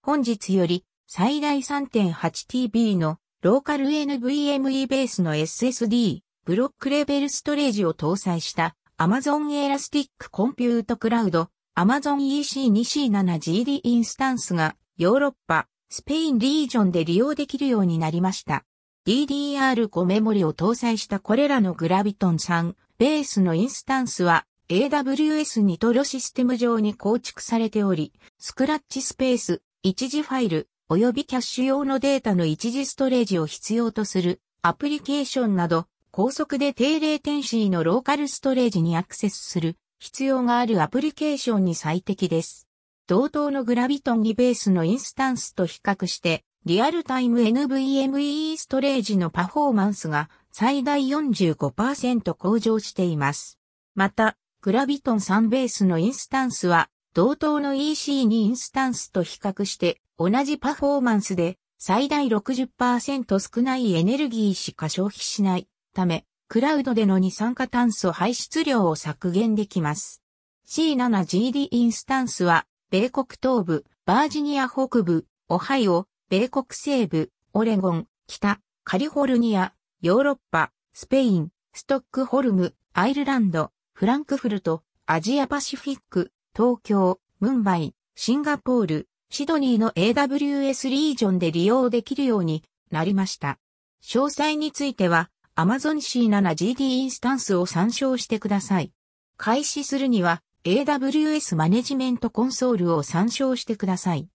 本日より最大 3.8TB のローカル NVMe ベースの SSD、ブロックレベルストレージを搭載した Amazon Elastic Compute Cloud Amazon EC2C7GD インスタンスがヨーロッパ、スペインリージョンで利用できるようになりました。DDR5 メモリを搭載したこれらのグラビトン3ベースのインスタンスは AWS ニトロシステム上に構築されており、スクラッチスペース、一時ファイル、及びキャッシュ用のデータの一時ストレージを必要とするアプリケーションなど、高速で低レーテンシーのローカルストレージにアクセスする必要があるアプリケーションに最適です。同等のグラビトン2ベースのインスタンスと比較して、リアルタイム NVMe ストレージのパフォーマンスが最大 45% 向上しています。また、グラビトン3ベースのインスタンスは、同等の EC2 インスタンスと比較して、同じパフォーマンスで最大 60% 少ないエネルギーしか消費しないため、クラウドでの二酸化炭素排出量を削減できます。C7GD インスタンスは、米国東部、バージニア北部、オハイオ、米国西部、オレゴン、北、カリフォルニア、ヨーロッパ、スペイン、ストックホルム、アイルランド、フランクフルト、アジアパシフィック、東京、ムンバイ、シンガポール、シドニーの AWS リージョンで利用できるようになりました。詳細については Amazon C7GD インスタンスを参照してください。開始するには AWS マネジメントコンソールを参照してください。